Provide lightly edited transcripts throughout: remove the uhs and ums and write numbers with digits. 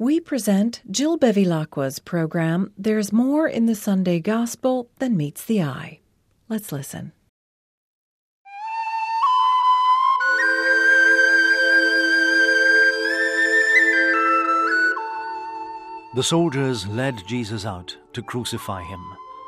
we present Jill Bevilacqua's program, There's More in the Sunday Gospel Than Meets the Eye. Let's listen. The soldiers led Jesus out to crucify him.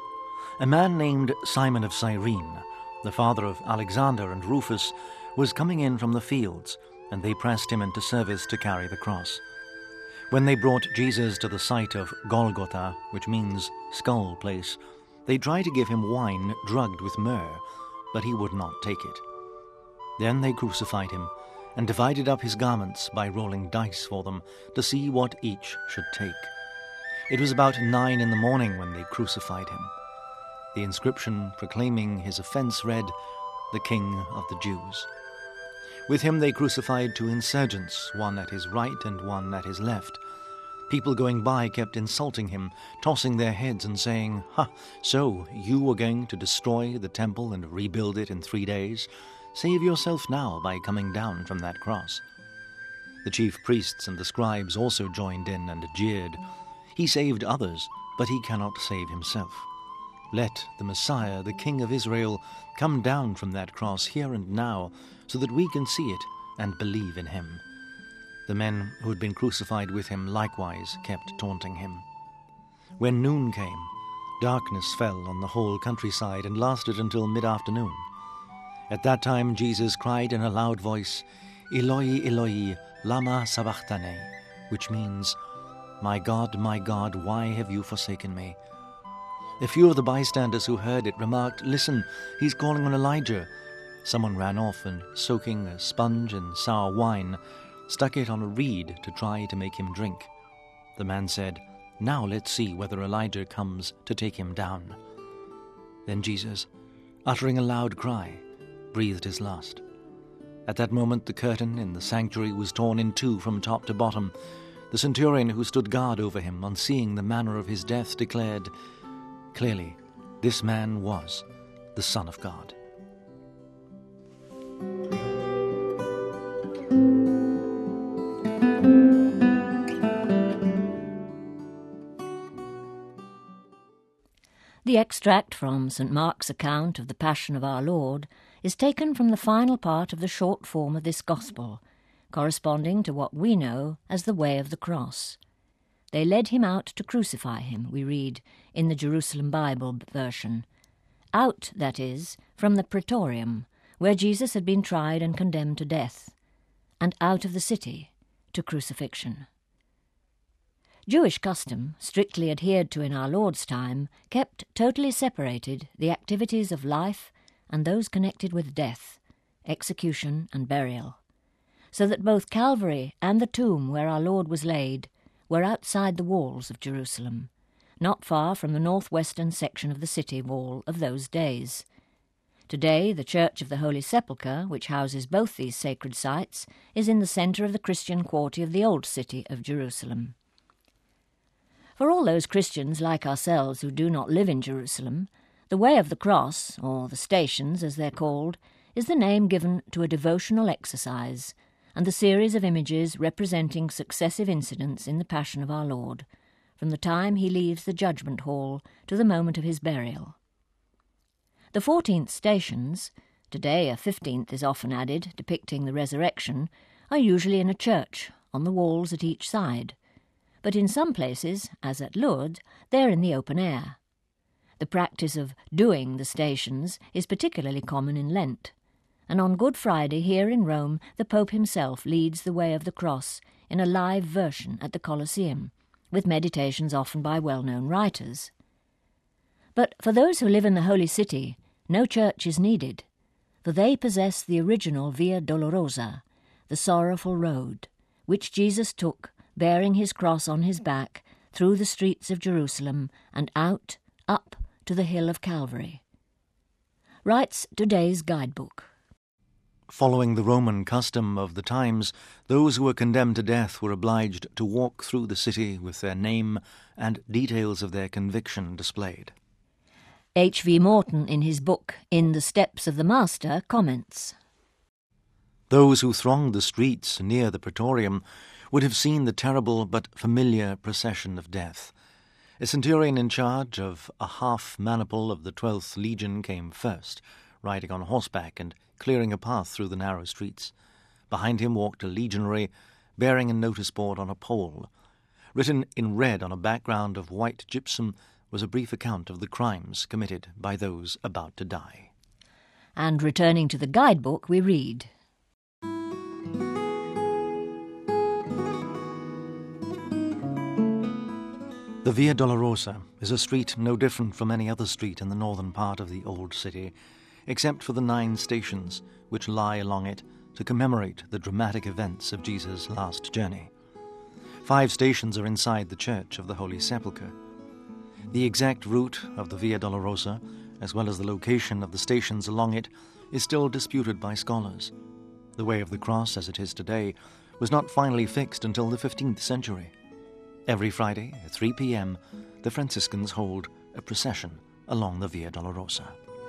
A man named Simon of Cyrene, the father of Alexander and Rufus, was coming in from the fields, and they pressed him into service to carry the cross. When they brought Jesus to the site of Golgotha, which means skull place, they tried to give him wine drugged with myrrh, but he would not take it. Then they crucified him and divided up his garments by rolling dice for them to see what each should take. It was about 9 a.m. when they crucified him. The inscription proclaiming his offense read, "The King of the Jews." With him they crucified 2 insurgents, one at his right and one at his left. People going by kept insulting him, tossing their heads and saying, "Ha, so you are going to destroy the temple and rebuild it in 3 days? Save yourself now by coming down from that cross." The chief priests and the scribes also joined in and jeered. "He saved others, but he cannot save himself. Let the Messiah, the King of Israel, come down from that cross here and now, so that we can see it and believe in him." The men who had been crucified with him likewise kept taunting him. When noon came, darkness fell on the whole countryside and lasted until mid-afternoon. At that time Jesus cried in a loud voice, "Eloi, Eloi, lama sabachthani," which means, my God, why have you forsaken me?" A few of the bystanders who heard it remarked, "Listen, he's calling on Elijah." Someone ran off and, soaking a sponge in sour wine, stuck it on a reed to try to make him drink. The man said, "Now let's see whether Elijah comes to take him down." Then Jesus, uttering a loud cry, breathed his last. At that moment the curtain in the sanctuary was torn in two from top to bottom. The centurion who stood guard over him, on seeing the manner of his death, declared, "Clearly, this man was the Son of God." The extract from St. Mark's account of the Passion of our Lord is taken from the final part of the short form of this Gospel, corresponding to what we know as the Way of the Cross. They led him out to crucify him, we read in the Jerusalem Bible version. Out, that is, from the praetorium, where Jesus had been tried and condemned to death, and out of the city to crucifixion. Jewish custom, strictly adhered to in our Lord's time, kept totally separated the activities of life and those connected with death, execution and burial, so that both Calvary and the tomb where our Lord was laid were outside the walls of Jerusalem, not far from the northwestern section of the city wall of those days. Today, the Church of the Holy Sepulchre, which houses both these sacred sites, is in the centre of the Christian quarter of the old city of Jerusalem. For all those Christians like ourselves who do not live in Jerusalem, the Way of the Cross, or the Stations as they're called, is the name given to a devotional exercise and the series of images representing successive incidents in the Passion of our Lord, from the time he leaves the judgment hall to the moment of his burial. The 14th stations, today a 15th is often added, depicting the resurrection, are usually in a church, on the walls at each side, but in some places, as at Lourdes, they are in the open air. The practice of doing the stations is particularly common in Lent, and on Good Friday here in Rome the Pope himself leads the Way of the Cross in a live version at the Colosseum, with meditations often by well-known writers. But for those who live in the Holy City, no church is needed, for they possess the original Via Dolorosa, the sorrowful road, which Jesus took, bearing his cross on his back, through the streets of Jerusalem and out, up to the hill of Calvary. Writes today's guidebook. Following the Roman custom of the times, those who were condemned to death were obliged to walk through the city with their name and details of their conviction displayed. H.V. Morton, in his book In the Steps of the Master, comments, Those who thronged the streets near the Praetorium would have seen the terrible but familiar procession of death. A centurion in charge of a half-maniple of the 12th Legion came first, riding on horseback and clearing a path through the narrow streets. Behind him walked a legionary, bearing a notice board on a pole. Written in red on a background of white gypsum was a brief account of the crimes committed by those about to die. And returning to the guidebook, we read, The Via Dolorosa is a street no different from any other street in the northern part of the old city, except for the 9 stations which lie along it to commemorate the dramatic events of Jesus' last journey. 5 stations are inside the Church of the Holy Sepulchre. The exact route of the Via Dolorosa, as well as the location of the stations along it, is still disputed by scholars. The Way of the Cross, as it is today, was not finally fixed until the 15th century. Every Friday at 3 p.m., the Franciscans hold a procession along the Via Dolorosa.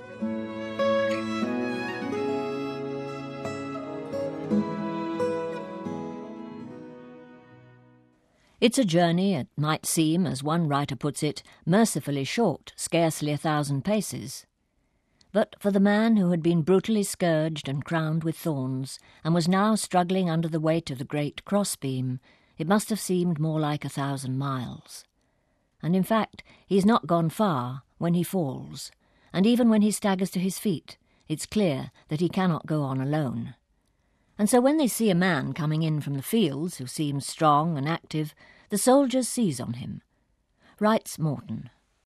It's a journey, it might seem, as one writer puts it, mercifully short, scarcely 1,000 paces. But for the man who had been brutally scourged and crowned with thorns, and was now struggling under the weight of the great crossbeam, it must have seemed more like 1,000 miles. And in fact, he's not gone far when he falls, and even when he staggers to his feet, it's clear that he cannot go on alone. And so when they see a man coming in from the fields who seems strong and active, the soldiers seize on him. Writes Morton,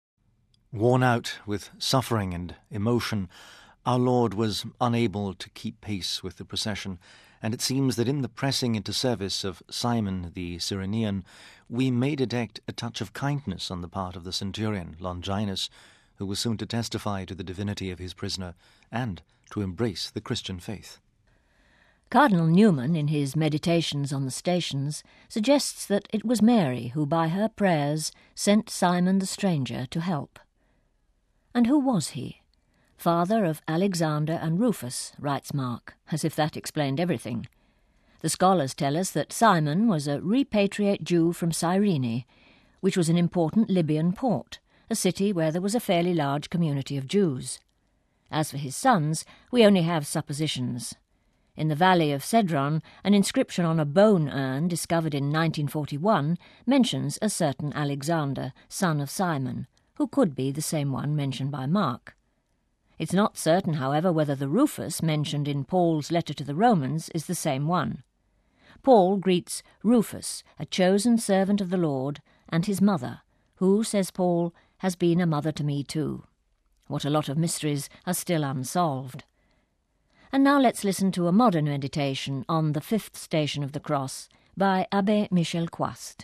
Worn out with suffering and emotion, our Lord was unable to keep pace with the procession, and it seems that in the pressing into service of Simon the Cyrenian, we may detect a touch of kindness on the part of the centurion, Longinus, who was soon to testify to the divinity of his prisoner and to embrace the Christian faith. Cardinal Newman, in his Meditations on the Stations, suggests that it was Mary who, by her prayers, sent Simon the stranger to help. And who was he? Father of Alexander and Rufus, writes Mark, as if that explained everything. The scholars tell us that Simon was a repatriate Jew from Cyrene, which was an important Libyan port, a city where there was a fairly large community of Jews. As for his sons, we only have suppositions. In the valley of Cedron, an inscription on a bone urn discovered in 1941 mentions a certain Alexander, son of Simon, who could be the same one mentioned by Mark. It's not certain, however, whether the Rufus mentioned in Paul's letter to the Romans is the same one. Paul greets Rufus, a chosen servant of the Lord, and his mother, who, says Paul, has been a mother to me too. What a lot of mysteries are still unsolved. And now let's listen to a modern meditation on the 5th station of the cross by Abbé Michel Quast.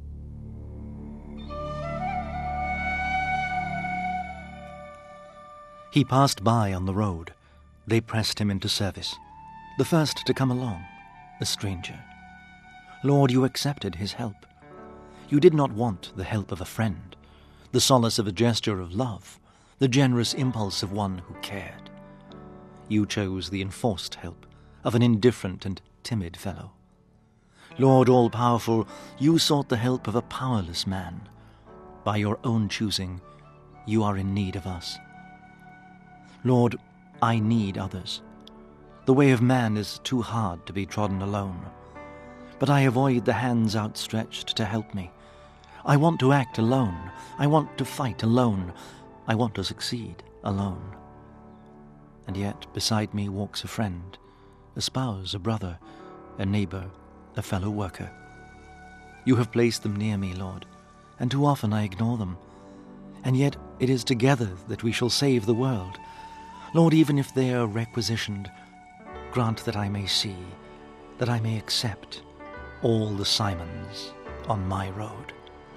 He passed by on the road. They pressed him into service. The first to come along, a stranger. Lord, you accepted his help. You did not want the help of a friend, the solace of a gesture of love, the generous impulse of one who cared. You chose the enforced help of an indifferent and timid fellow. Lord all-powerful, you sought the help of a powerless man. By your own choosing, you are in need of us. Lord, I need others. The way of man is too hard to be trodden alone. But I avoid the hands outstretched to help me. I want to act alone. I want to fight alone. I want to succeed alone. And yet beside me walks a friend, a spouse, a brother, a neighbor, a fellow worker. You have placed them near me, Lord, and too often I ignore them. And yet it is together that we shall save the world. Lord, even if they are requisitioned, grant that I may see, that I may accept all the Simons on my road.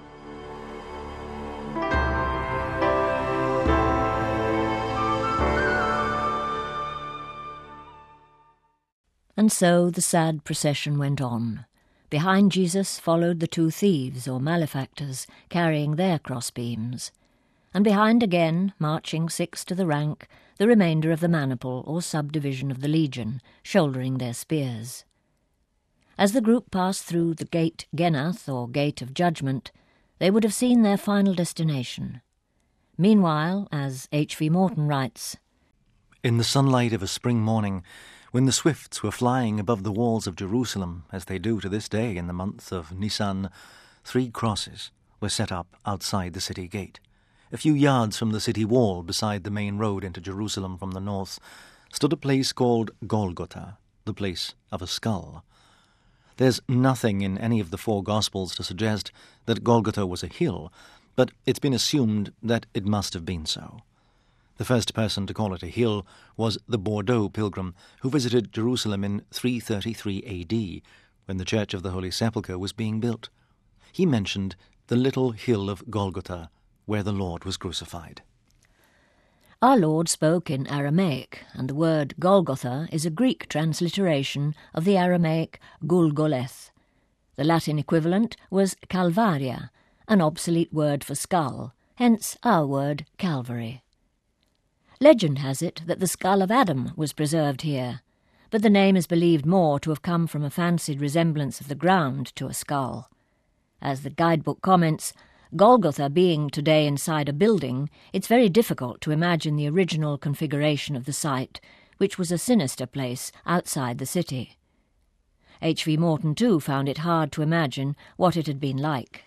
And so the sad procession went on. Behind Jesus followed the 2 thieves or malefactors, carrying their crossbeams. And behind again, marching 6 to the rank, the remainder of the maniple or subdivision of the legion, shouldering their spears. As the group passed through the Gate Genath, or Gate of Judgment, they would have seen their final destination. Meanwhile, as H.V. Morton writes, In the sunlight of a spring morning, when the swifts were flying above the walls of Jerusalem, as they do to this day in the month of Nisan, 3 crosses were set up outside the city gate. A few yards from the city wall, beside the main road into Jerusalem from the north, stood a place called Golgotha, the place of a skull. There's nothing in any of the 4 Gospels to suggest that Golgotha was a hill, but it's been assumed that it must have been so. The first person to call it a hill was the Bordeaux pilgrim who visited Jerusalem in 333 A.D., when the Church of the Holy Sepulchre was being built. He mentioned the little hill of Golgotha, where the Lord was crucified. Our Lord spoke in Aramaic, and the word Golgotha is a Greek transliteration of the Aramaic Gulgoleth. The Latin equivalent was Calvaria, an obsolete word for skull, hence our word Calvary. Legend has it that the skull of Adam was preserved here, but the name is believed more to have come from a fancied resemblance of the ground to a skull. As the guidebook comments, Golgotha being today inside a building, it's very difficult to imagine the original configuration of the site, which was a sinister place outside the city. H.V. Morton, too, found it hard to imagine what it had been like.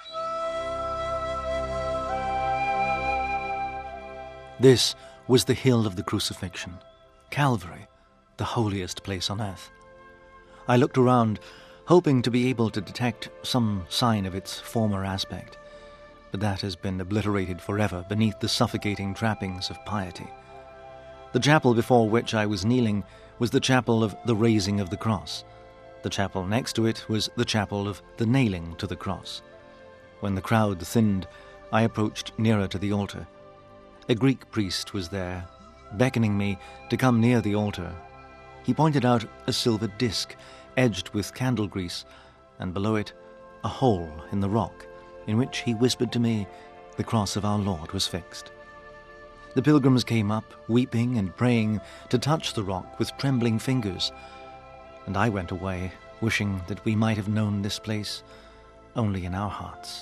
This was the hill of the crucifixion, Calvary, the holiest place on earth. I looked around, hoping to be able to detect some sign of its former aspect, but that has been obliterated forever beneath the suffocating trappings of piety. The chapel before which I was kneeling was the chapel of the Raising of the Cross. The chapel next to it was the chapel of the Nailing to the Cross. When the crowd thinned, I approached nearer to the altar. A Greek priest was there, beckoning me to come near the altar. He pointed out a silver disc edged with candle grease, and below it a hole in the rock, in which he whispered to me the cross of our Lord was fixed. The pilgrims came up, weeping and praying, to touch the rock with trembling fingers, and I went away, wishing that we might have known this place only in our hearts.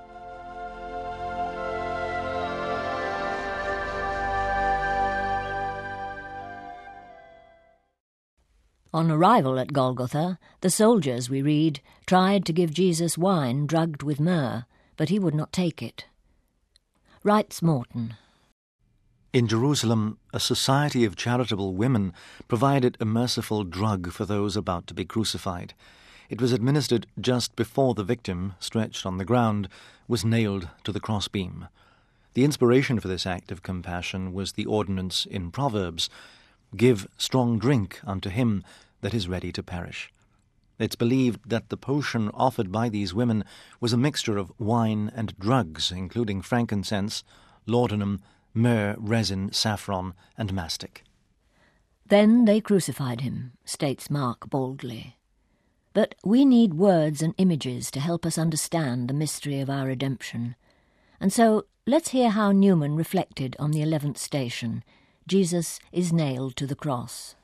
On arrival at Golgotha, the soldiers, we read, tried to give Jesus wine drugged with myrrh, but he would not take it. Writes Morton. In Jerusalem, a society of charitable women provided a merciful drug for those about to be crucified. It was administered just before the victim, stretched on the ground, was nailed to the crossbeam. The inspiration for this act of compassion was the ordinance in Proverbs, "Give strong drink unto him that is ready to perish." It's believed that the potion offered by these women was a mixture of wine and drugs, including frankincense, laudanum, myrrh, resin, saffron, and mastic. Then they crucified him, states Mark boldly. But we need words and images to help us understand the mystery of our redemption. And so let's hear how Newman reflected on the 11th station. Jesus is nailed to the cross.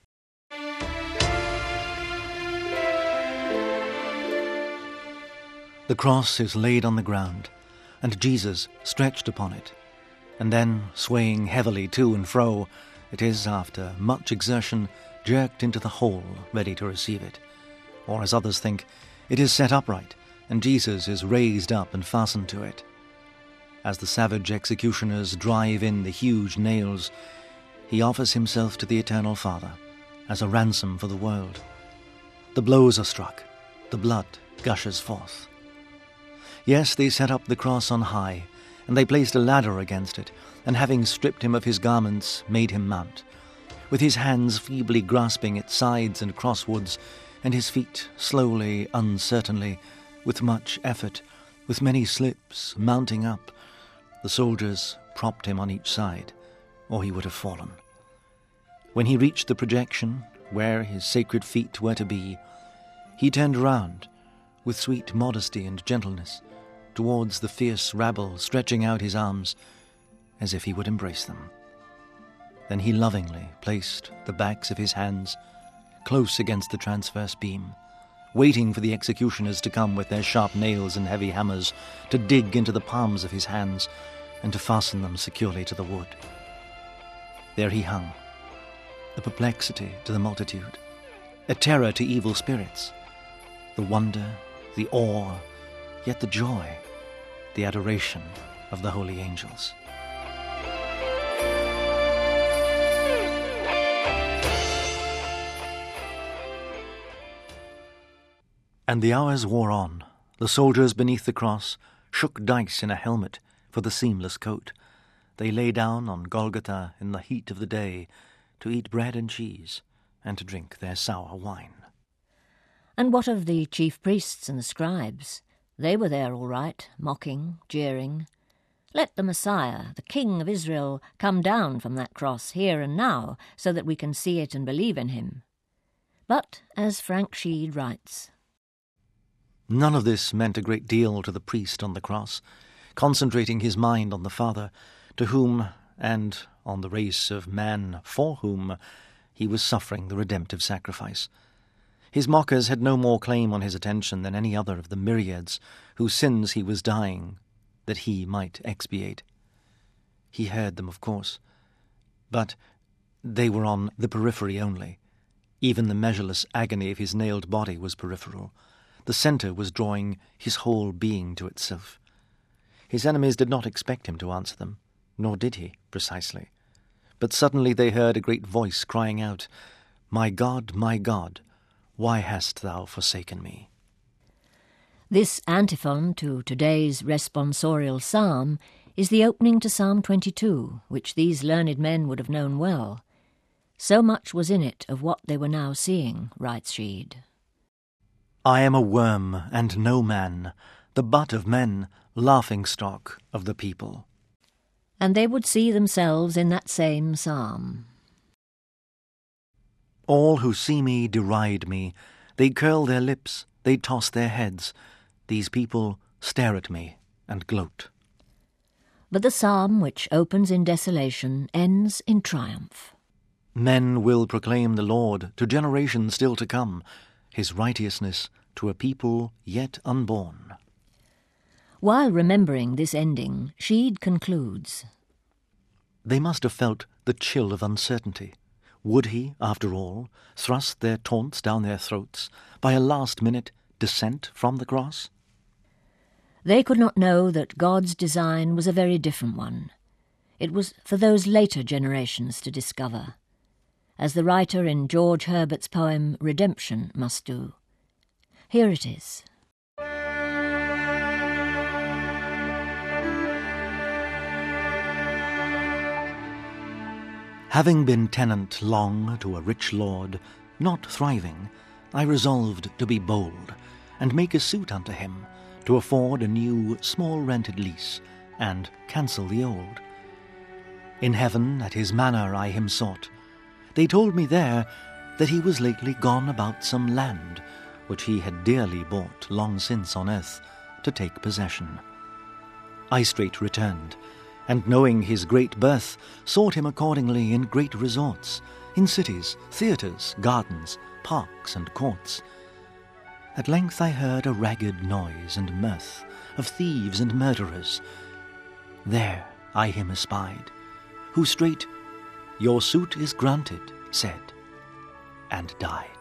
The cross is laid on the ground, and Jesus stretched upon it, and then, swaying heavily to and fro, it is, after much exertion, jerked into the hole, ready to receive it. Or, as others think, it is set upright, and Jesus is raised up and fastened to it. As the savage executioners drive in the huge nails, he offers himself to the Eternal Father as a ransom for the world. The blows are struck, the blood gushes forth. Yes, they set up the cross on high, and they placed a ladder against it, and having stripped him of his garments, made him mount, with his hands feebly grasping its sides and crosswards, and his feet slowly, uncertainly, with much effort, with many slips, mounting up. The soldiers propped him on each side, or he would have fallen. When he reached the projection, where his sacred feet were to be, he turned round, with sweet modesty and gentleness, towards the fierce rabble, stretching out his arms, as if he would embrace them. Then he lovingly placed the backs of his hands close against the transverse beam, waiting for the executioners to come with their sharp nails and heavy hammers to dig into the palms of his hands and to fasten them securely to the wood. There he hung, a perplexity to the multitude, a terror to evil spirits, the wonder, the awe, yet the joy, the adoration of the holy angels. And the hours wore on. The soldiers beneath the cross shook dice in a helmet for the seamless coat. They lay down on Golgotha in the heat of the day to eat bread and cheese and to drink their sour wine. And what of the chief priests and the scribes? They were there all right, mocking, jeering. Let the Messiah, the King of Israel, come down from that cross here and now, so that we can see it and believe in him. But, as Frank Sheed writes, none of this meant a great deal to the priest on the cross, concentrating his mind on the Father, to whom, and on the race of man for whom, he was suffering the redemptive sacrifice. His mockers had no more claim on his attention than any other of the myriads whose sins he was dying that he might expiate. He heard them, of course, but they were on the periphery only. Even the measureless agony of his nailed body was peripheral. The centre was drawing his whole being to itself. His enemies did not expect him to answer them, nor did he, precisely. But suddenly they heard a great voice crying out, my God, why hast thou forsaken me?" This antiphon to today's responsorial psalm is the opening to Psalm 22, which these learned men would have known well. So much was in it of what they were now seeing, writes Sheed. I am a worm and no man, the butt of men, laughing-stock of the people. And they would see themselves in that same psalm. All who see me deride me. They curl their lips, they toss their heads. These people stare at me and gloat. But the psalm, which opens in desolation, ends in triumph. Men will proclaim the Lord to generations still to come, his righteousness to a people yet unborn. While remembering this ending, Sheed concludes, They must have felt the chill of uncertainty. Would he, after all, thrust their taunts down their throats by a last-minute descent from the cross? They could not know that God's design was a very different one. It was for those later generations to discover, as the writer in George Herbert's poem Redemption must do. Here it is. Having been tenant long to a rich lord, not thriving, I resolved to be bold, and make a suit unto him, to afford a new small rented lease, and cancel the old. In heaven at his manor I him sought. They told me there that he was lately gone about some land, which he had dearly bought long since on earth, to take possession. I straight returned, and knowing his great birth, sought him accordingly in great resorts, in cities, theatres, gardens, parks, and courts. At length I heard a ragged noise and mirth of thieves and murderers. There I him espied, who straight, "Your suit is granted," said, and died.